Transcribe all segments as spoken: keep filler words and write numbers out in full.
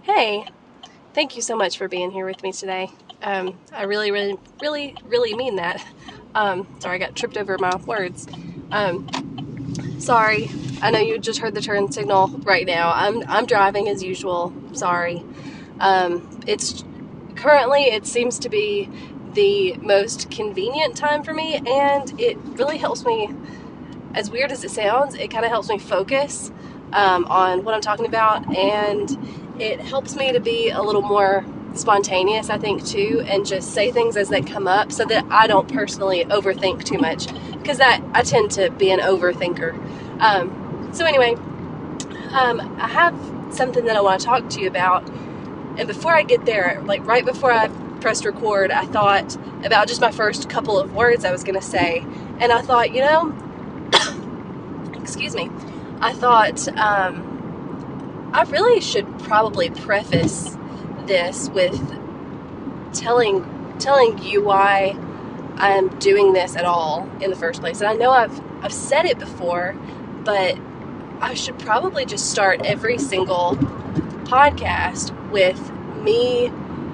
Hey, thank you so much for being here with me today. Um, I really, really, really, really mean that. Um, sorry, I got tripped over my words. Um, sorry, I know you just heard the turn signal right now. I'm I'm driving as usual. Sorry. Um, it's currently it seems to be the most convenient time for me, and it really helps me. As weird as it sounds, it kind of helps me focus um, on what I'm talking about, and it helps me to be a little more spontaneous, I think, too, and just say things as they come up so that I don't personally overthink too much, because that I tend to be an overthinker. Um, so anyway, um, I have something that I want to talk to you about, and before I get there, like right before I pressed record, I thought about just my first couple of words I was going to say, and I thought, you know, excuse me, I thought um, I really should probably preface this with telling telling you why I'm doing this at all in the first place. And I know I've I've said it before, but I should probably just start every single podcast with me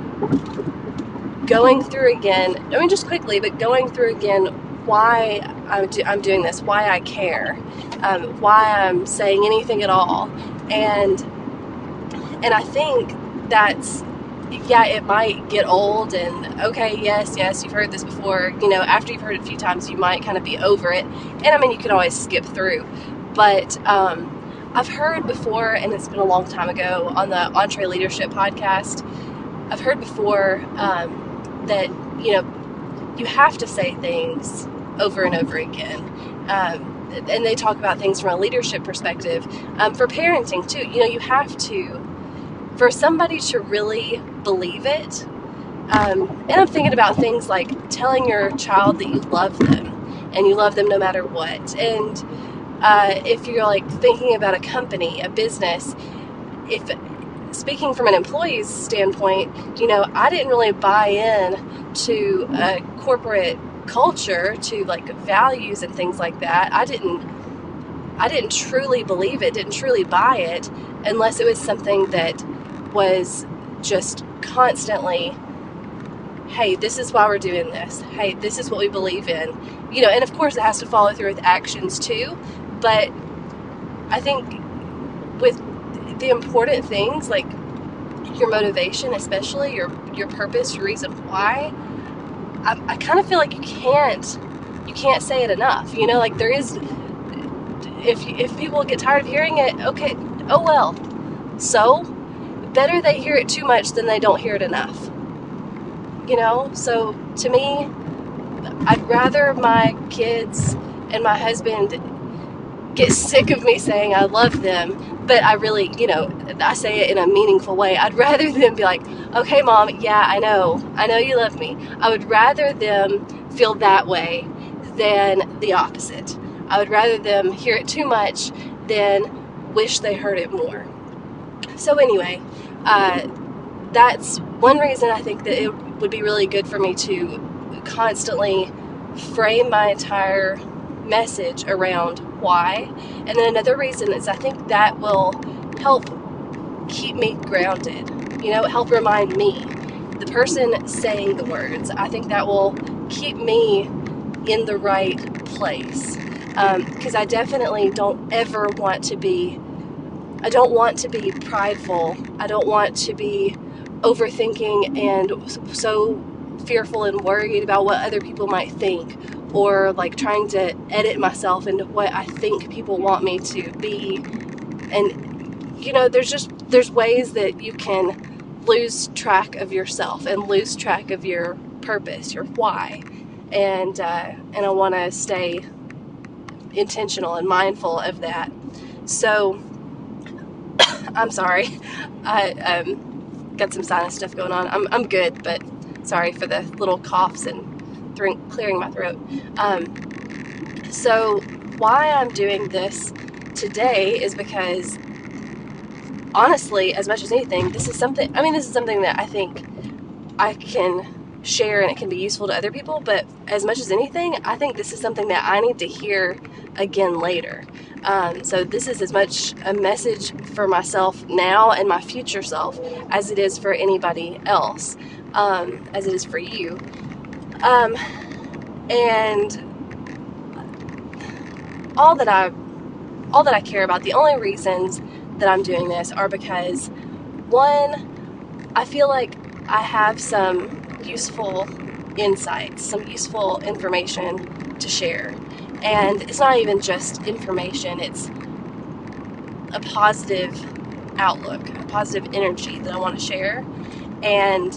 going through again, I mean just quickly, but going through again why I'm, do, I'm doing this, why I care, um, why I'm saying anything at all. And and I think that's, yeah, it might get old and okay, yes, yes, you've heard this before. You know, after you've heard it a few times, you might kind of be over it. And I mean, you can always skip through. But um, I've heard before, and it's been a long time ago, on the Entre Leadership podcast, I've heard before um, that, you know, you have to say things over and over again. Um, and they talk about things from a leadership perspective. Um, for parenting, too, you know, you have to, for somebody to really believe it. Um, and I'm thinking about things like telling your child that you love them, and you love them no matter what. And uh, if you're like thinking about a company, a business, if speaking from an employee's standpoint, you know, I didn't really buy in to a corporate culture, to like values and things like that. I didn't, I didn't truly believe it, didn't truly buy it, unless it was something that was just constantly, hey, this is why we're doing this. Hey, this is what we believe in. You know, and of course it has to follow through with actions too, but I think with the important things, like your motivation, especially your your purpose, your reason why, I, I kind of feel like you can't you can't say it enough. You know, like there is, if if people get tired of hearing it, okay, oh well. So better they hear it too much than they don't hear it enough. You know, so to me, I'd rather my kids and my husband get sick of me saying I love them, but I really, you know, I say it in a meaningful way. I'd rather them be like, okay, Mom, yeah, I know, I know you love me. I would rather them feel that way than the opposite. I would rather them hear it too much than wish they heard it more. So anyway, uh, that's one reason I think that it would be really good for me to constantly frame my entire message around why. And then another reason is I think that will help keep me grounded, you know, help remind me, the person saying the words. I think that will keep me in the right place, because um, I definitely don't ever want to be I don't want to be prideful. I don't want to be overthinking and so fearful and worried about what other people might think, or like trying to edit myself into what I think people want me to be. And you know, there's just there's ways that you can lose track of yourself and lose track of your purpose, your why. And uh, and I want to stay intentional and mindful of that. So I'm sorry, I um, got some sinus stuff going on. I'm I'm good, but sorry for the little coughs and th- clearing my throat. Um, so why I'm doing this today is because, honestly, as much as anything, this is something. I mean, this is something that I think I can share and it can be useful to other people, but as much as anything, I think this is something that I need to hear again later. Um, so this is as much a message for myself now and my future self as it is for anybody else, um, as it is for you. Um, and all that I, all that I care about, the only reasons that I'm doing this are because, one, I feel like I have some useful insights, some useful information to share. And it's not even just information, it's a positive outlook, a positive energy that I want to share. And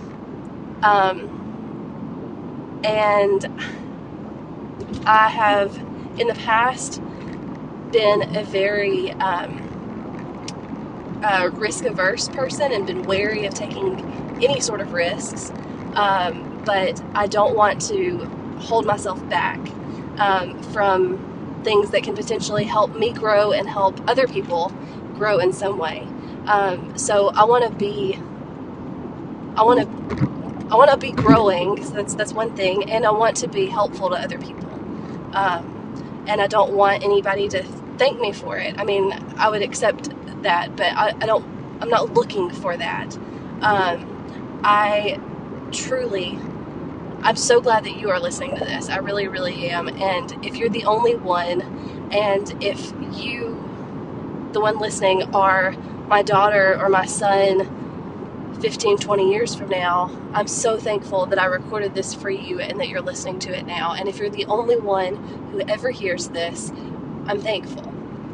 um, and I have, in the past, been a very um, uh, risk-averse person and been wary of taking any sort of risks. Um, but I don't want to hold myself back um, from things that can potentially help me grow and help other people grow in some way. Um, so I want to be, I want to, I want to be growing. Because that's that's one thing, and I want to be helpful to other people. Um, and I don't want anybody to thank me for it. I mean, I would accept that, but I, I don't. I'm not looking for that. Um, I truly, I'm so glad that you are listening to this. I really, really am. And if you're the only one, and if you, the one listening, are my daughter or my son fifteen, twenty years from now, I'm so thankful that I recorded this for you and that you're listening to it now. And if you're the only one who ever hears this, I'm thankful.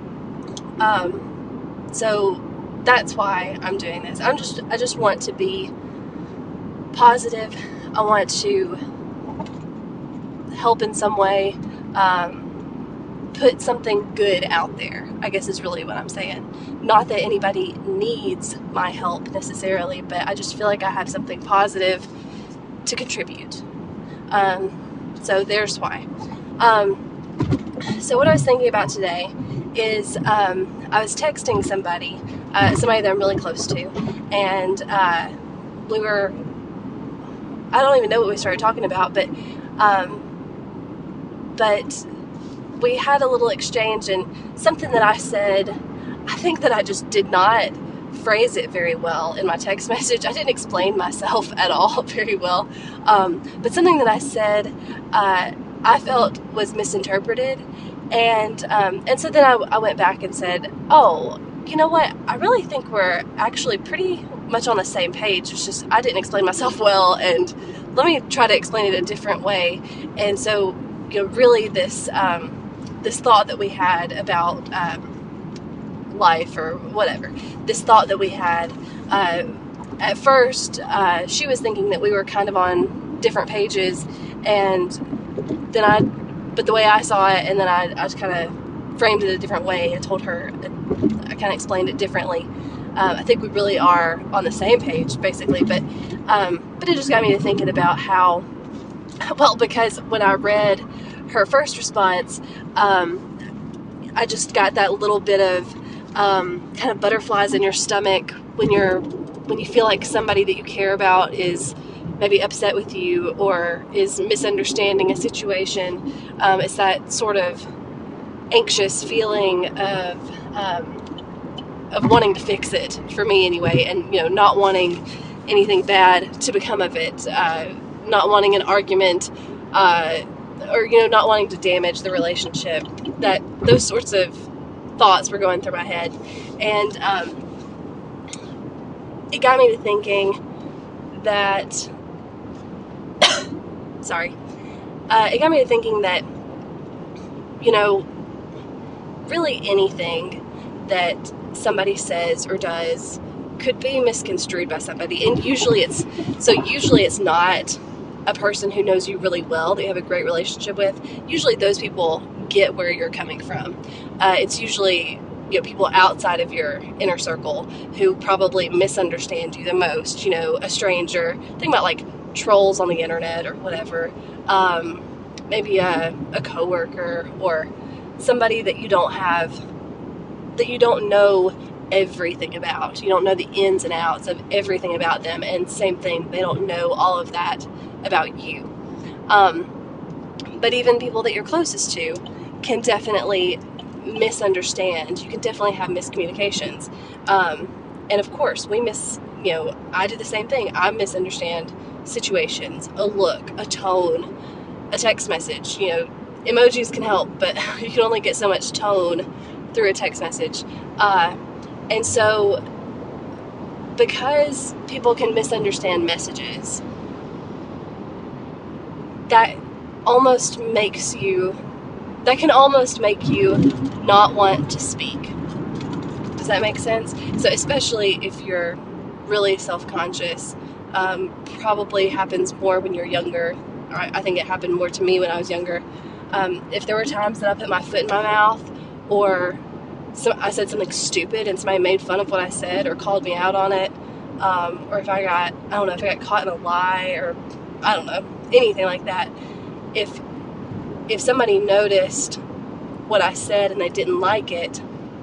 Um, so that's why I'm doing this. I'm just, I just want to be positive. I want to help in some way, um, put something good out there, I guess is really what I'm saying. Not that anybody needs my help necessarily, but I just feel like I have something positive to contribute. Um, so there's why. Um, so what I was thinking about today is um, I was texting somebody, uh, somebody that I'm really close to, and uh, we were, I don't even know what we started talking about, but um, but we had a little exchange, and something that I said, I think that I just did not phrase it very well in my text message. I didn't explain myself at all very well, um, but something that I said uh, I felt was misinterpreted, and um, and so then I, I went back and said, oh, you know what, I really think we're actually pretty much on the same page. It's just I didn't explain myself well, and let me try to explain it a different way. And so, you know, really this um, this thought that we had about um, life or whatever, this thought that we had, uh, at first uh, she was thinking that we were kind of on different pages, and then I, but the way I saw it, and then I, I just kind of framed it a different way and told her, I kind of explained it differently. Um, I think we really are on the same page, basically, but um, but it just got me to thinking about how, well, because when I read her first response, um, I just got that little bit of um, kind of butterflies in your stomach when you're when you feel like somebody that you care about is maybe upset with you or is misunderstanding a situation. Um, it's that sort of anxious feeling of um, of wanting to fix it, for me anyway, and you know, not wanting anything bad to become of it, uh, not wanting an argument, uh, or you know, not wanting to damage the relationship. That those sorts of thoughts were going through my head, and um, it got me to thinking that sorry, uh, it got me to thinking that, you know, really anything that somebody says or does could be misconstrued by somebody, and usually it's so usually it's not a person who knows you really well, that you have a great relationship with. Usually those people get where you're coming from. Uh, it's usually, you know, people outside of your inner circle who probably misunderstand you the most. You know, a stranger. Think about like trolls on the internet or whatever. Um, maybe a, a coworker or somebody that you don't have, that you don't know everything about. You don't know the ins and outs of everything about them, and same thing, they don't know all of that about you. Um, but even people that you're closest to can definitely misunderstand. You can definitely have miscommunications. Um, and of course, we miss, you know, I do the same thing. I misunderstand situations, a look, a tone, a text message. You know, emojis can help, but you can only get so much tone through a text message. Uh, and so, because people can misunderstand messages, that almost makes you, that can almost make you not want to speak. Does that make sense? So especially if you're really self-conscious, um, probably happens more when you're younger. I, I think it happened more to me when I was younger. Um, if there were times that I put my foot in my mouth, or so I said something stupid and somebody made fun of what I said or called me out on it, um, or if I got, I don't know, if I got caught in a lie, or I don't know, anything like that, if if somebody noticed what I said and they didn't like it,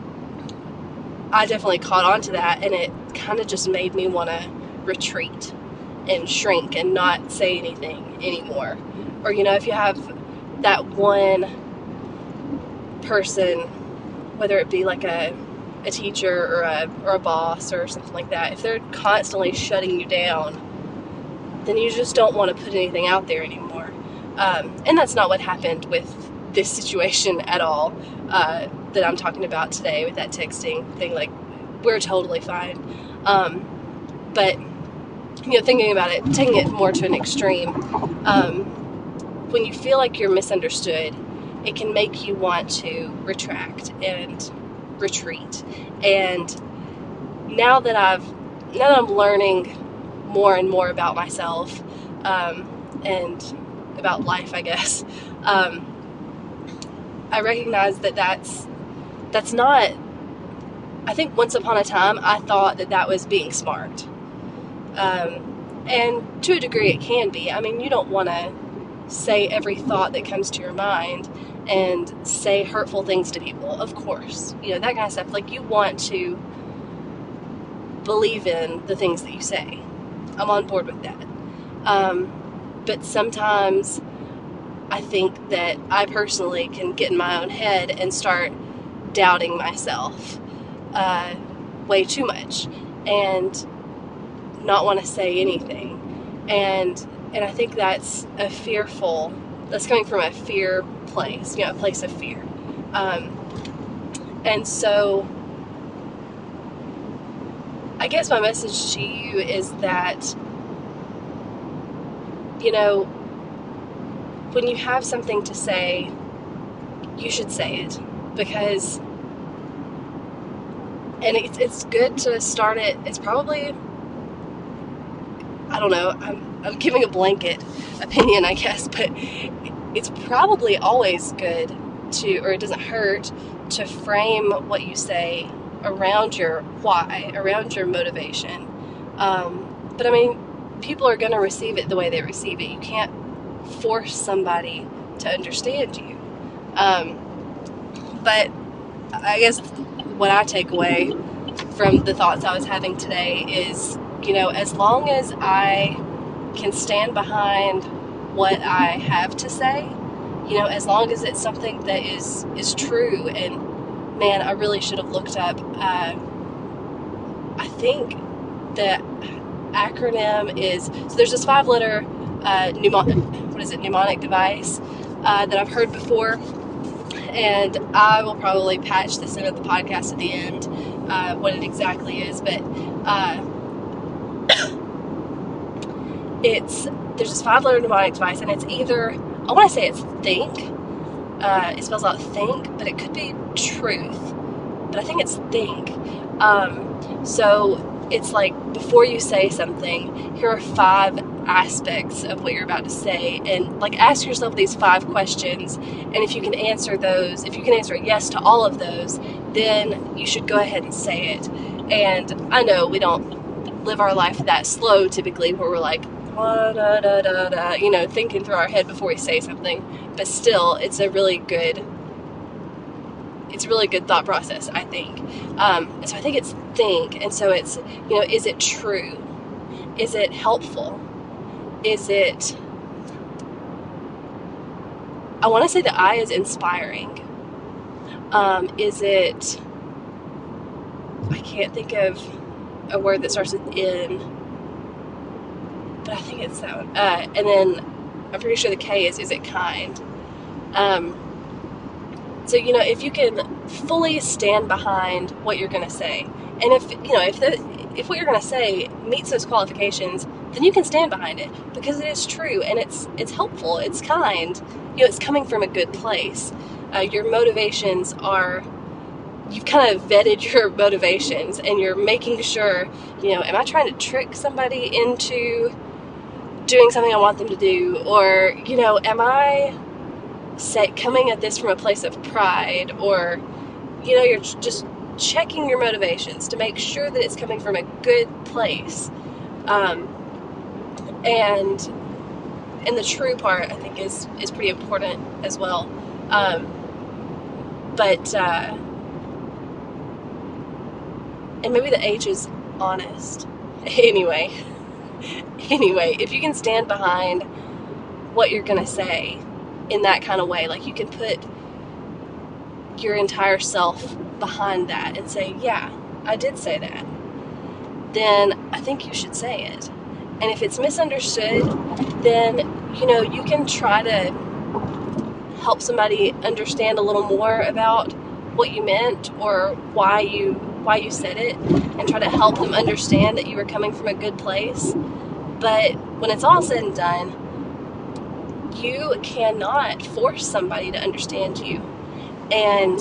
I definitely caught on to that, and it kind of just made me want to retreat and shrink and not say anything anymore. Or, you know, if you have that one person, whether it be like a a teacher or a, or a boss or something like that, if they're constantly shutting you down, then you just don't want to put anything out there anymore. Um, and that's not what happened with this situation at all, uh, that I'm talking about today with that texting thing. Like, we're totally fine. Um, but, you know, thinking about it, taking it more to an extreme, um, when you feel like you're misunderstood, it can make you want to retract and retreat. And now that I've, now that I'm learning more and more about myself, um, and about life, I guess, um, I recognize that that's, that's not, I think once upon a time, I thought that that was being smart. Um, and to a degree it can be. I mean, you don't want to say every thought that comes to your mind and say hurtful things to people, of course. You know, that kind of stuff. Like, you want to believe in the things that you say. I'm on board with that. Um, but sometimes I think that I personally can get in my own head and start doubting myself uh, way too much and not want to say anything. And and I think that's a fearful, that's coming from a fear place, you know, a place of fear. Um, and so I guess my message to you is that, you know, when you have something to say, you should say it, because, and it's, it's good to start it. It's probably, I don't know, I'm, I'm giving a blanket opinion, I guess, but it's probably always good to, or it doesn't hurt to frame what you say around your why, around your motivation. Um, but I mean, people are going to receive it the way they receive it. You can't force somebody to understand you. Um, but I guess what I take away from the thoughts I was having today is, you know, as long as I can stand behind what I have to say, you know, as long as it's something that is, is true. And man, I really should have looked up, uh, I think the acronym is, so there's this five letter, uh, mnemonic, what is it, mnemonic device, uh, that I've heard before. And I will probably patch this into the podcast at the end, uh, what it exactly is, but, uh, it's, there's this five letter mnemonic device, and it's either, I want to say it's think, uh, it spells out think, but it could be truth, but I think it's think. Um, so it's like, before you say something, here are five aspects of what you're about to say, and like, ask yourself these five questions, and if you can answer those, if you can answer yes to all of those, then you should go ahead and say it. And I know we don't live our life that slow typically, where we're like, da, da, da, da, da, you know, thinking through our head before we say something, but still, it's a really good, it's a really good thought process, I think. Um, and so I think it's think. And so it's, you know, is it true? Is it helpful? Is it, I want to say the I is inspiring. Um, is it, I can't think of a word that starts with in, but I think it's that one. Uh, and then I'm pretty sure the K is, is it kind? Um, so, you know, if you can fully stand behind what you're going to say, and if, you know, if the, if what you're going to say meets those qualifications, then you can stand behind it because it is true and it's, it's helpful, it's kind, you know, it's coming from a good place. Uh, your motivations are, you've kind of vetted your motivations and you're making sure, you know, am I trying to trick somebody into doing something I want them to do? Or, you know, am I say, coming at this from a place of pride? Or, you know, you're just checking your motivations to make sure that it's coming from a good place. Um, and and the true part, I think, is, is pretty important as well. Um, but, uh, and maybe the H is honest. Anyway, anyway, if you can stand behind what you're going to say in that kind of way, like you can put your entire self behind that and say, yeah, I did say that, then I think you should say it. And if it's misunderstood, then, you know, you can try to help somebody understand a little more about what you meant or why you why you said it, and try to help them understand that you were coming from a good place. But when it's all said and done, you cannot force somebody to understand you. And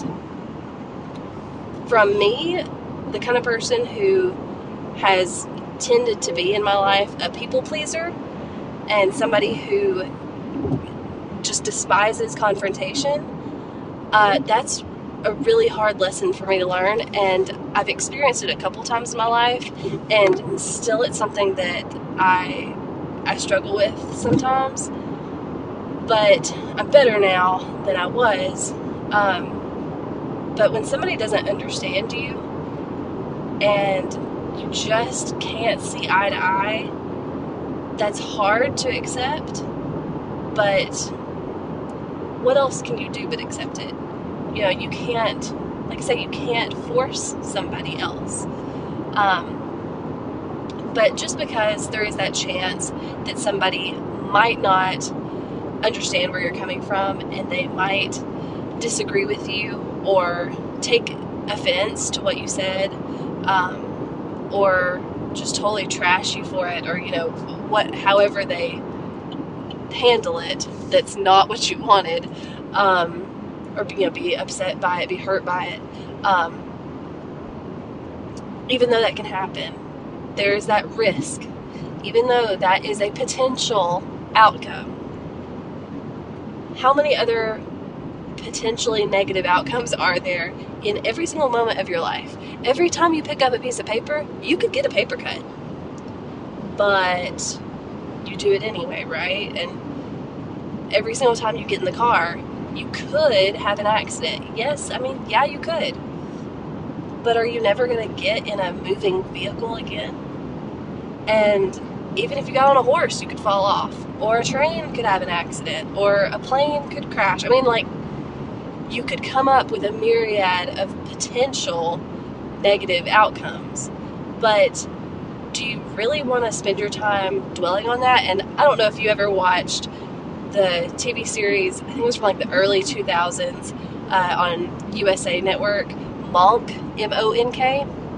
from me, the kind of person who has tended to be in my life a people pleaser and somebody who just despises confrontation, uh, that's a really hard lesson for me to learn, and I've experienced it a couple times in my life, and still it's something that I I struggle with sometimes, but I'm better now than I was. Um, but when somebody doesn't understand you and you just can't see eye to eye, that's hard to accept, but what else can you do but accept it? You know, you can't, like I say, you can't force somebody else. Um, but just because there is that chance that somebody might not understand where you're coming from and they might disagree with you or take offense to what you said, um, or just totally trash you for it, or, you know, what, however they handle it, that's not what you wanted, um, or, you know, be upset by it, be hurt by it. Um, even though that can happen, there is that risk. Even though that is a potential outcome, how many other potentially negative outcomes are there in every single moment of your life? Every time you pick up a piece of paper, you could get a paper cut. But you do it anyway, right? And every single time you get in the car, you could have an accident. Yes, I mean, yeah, you could. But are you never going to get in a moving vehicle again? And even if you got on a horse, you could fall off. Or a train could have an accident. Or a plane could crash. I mean, like, you could come up with a myriad of potential negative outcomes. But do you really want to spend your time dwelling on that? And I don't know if you ever watched the T V series, I think it was from like the early two thousands, uh, on U S A Network, Monk, M O N K.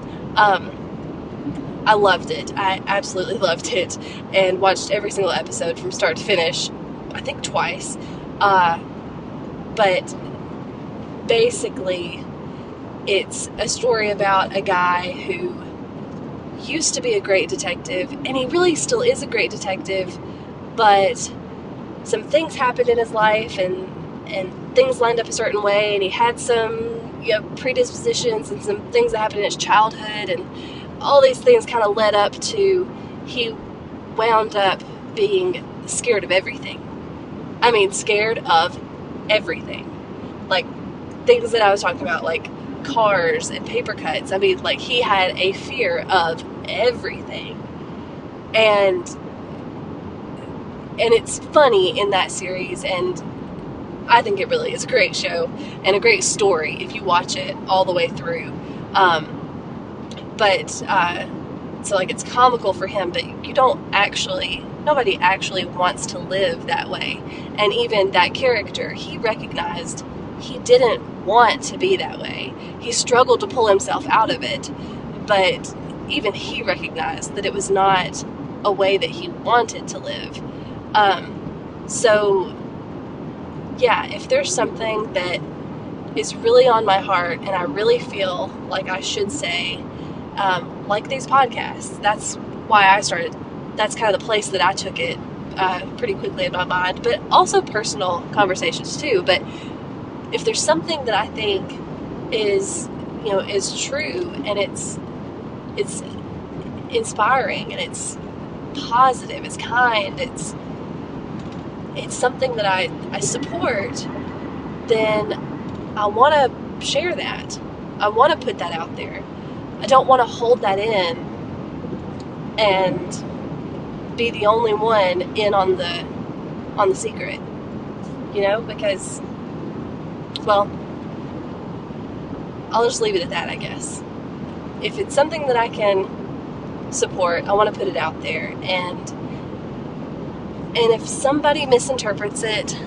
Um, I loved it. I absolutely loved it, and watched every single episode from start to finish, I think twice. Uh, but basically, it's a story about a guy who used to be a great detective, and he really still is a great detective, but some things happened in his life, and and things lined up a certain way, and he had some, you know, predispositions and some things that happened in his childhood, and all these things kind of led up to he wound up being scared of everything. I mean, scared of everything. Like, things that I was talking about, like cars and paper cuts. I mean, like, he had a fear of everything. And and it's funny in that series, and I think it really is a great show and a great story if you watch it all the way through. Um, but, uh, so like it's comical for him, but you don't actually, nobody actually wants to live that way. And even that character, he recognized he didn't want to be that way. He struggled to pull himself out of it, but even he recognized that it was not a way that he wanted to live. Um, so yeah, if there's something that is really on my heart and I really feel like I should say, um, like these podcasts, that's why I started, that's kind of the place that I took it uh, pretty quickly in my mind, but also personal conversations too. But if there's something that I think is, you know, is true, and it's, it's inspiring, and it's positive, it's kind, it's, it's something that I, I support, then I want to share that. I want to put that out there. I don't want to hold that in and be the only one in on the on the secret, you know, because, well, I'll just leave it at that, I guess. If it's something that I can support, I want to put it out there, and And if somebody misinterprets it,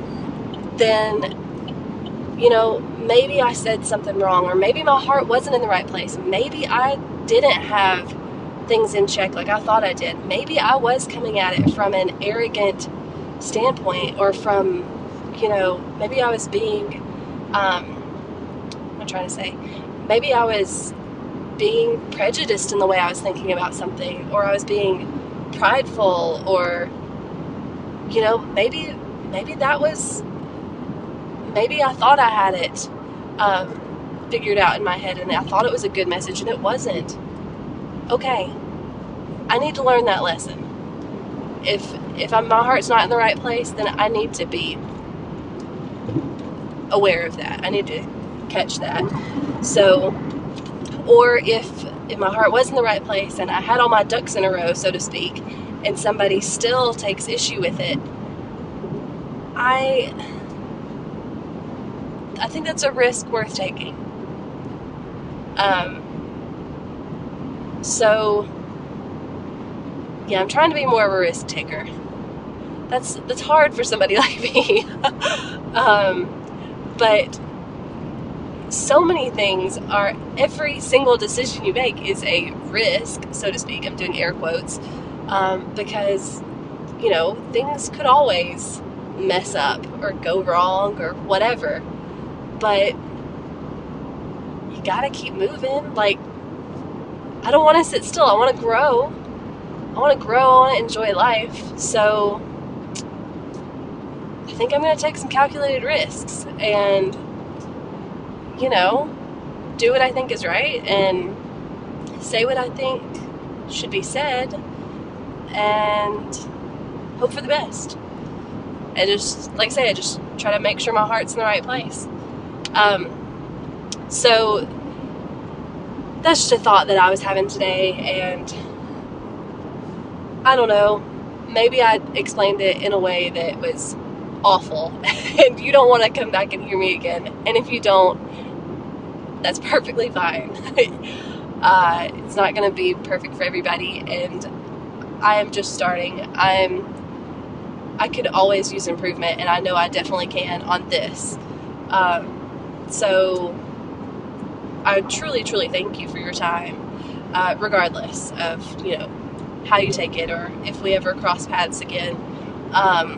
then, you know, maybe I said something wrong, or maybe my heart wasn't in the right place. Maybe I didn't have things in check like I thought I did. Maybe I was coming at it from an arrogant standpoint, or from, you know, maybe I was being, um, what am I trying to say? Maybe I was being prejudiced in the way I was thinking about something, or I was being prideful, or, you know, maybe, maybe that was, maybe I thought I had it um, figured out in my head, and I thought it was a good message, and it wasn't. Okay, I need to learn that lesson. If if I'm, my heart's not in the right place, then I need to be aware of that. I need to catch that. So, or if if my heart was in the right place and I had all my ducks in a row, so to speak, and somebody still takes issue with it, I I think that's a risk worth taking. Um, so, yeah, I'm trying to be more of a risk taker. That's that's hard for somebody like me. um, but so many things are, every single decision you make is a risk, so to speak. I'm doing air quotes. Um, because, you know, things could always mess up or go wrong or whatever, but you gotta keep moving. Like, I don't want to sit still. I want to grow. I want to grow. I want to enjoy life. So I think I'm going to take some calculated risks and, you know, do what I think is right and say what I think should be said, and hope for the best. And just, like I say, I just try to make sure my heart's in the right place. Um, so that's just a thought that I was having today, and I don't know, maybe I explained it in a way that was awful, and you don't want to come back and hear me again. And if you don't, that's perfectly fine. uh, it's not going to be perfect for everybody, and I am just starting. I'm, I could always use improvement, and I know I definitely can on this. Um, so I truly, truly thank you for your time, uh, regardless of, you know, how you take it, or if we ever cross paths again. Um,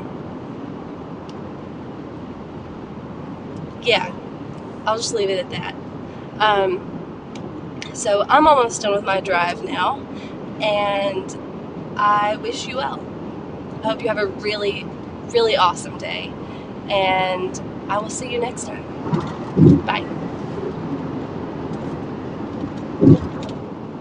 yeah, I'll just leave it at that. Um, so I'm almost done with my drive now, and I wish you well. I hope you have a really, really awesome day, and I will see you next time. Bye.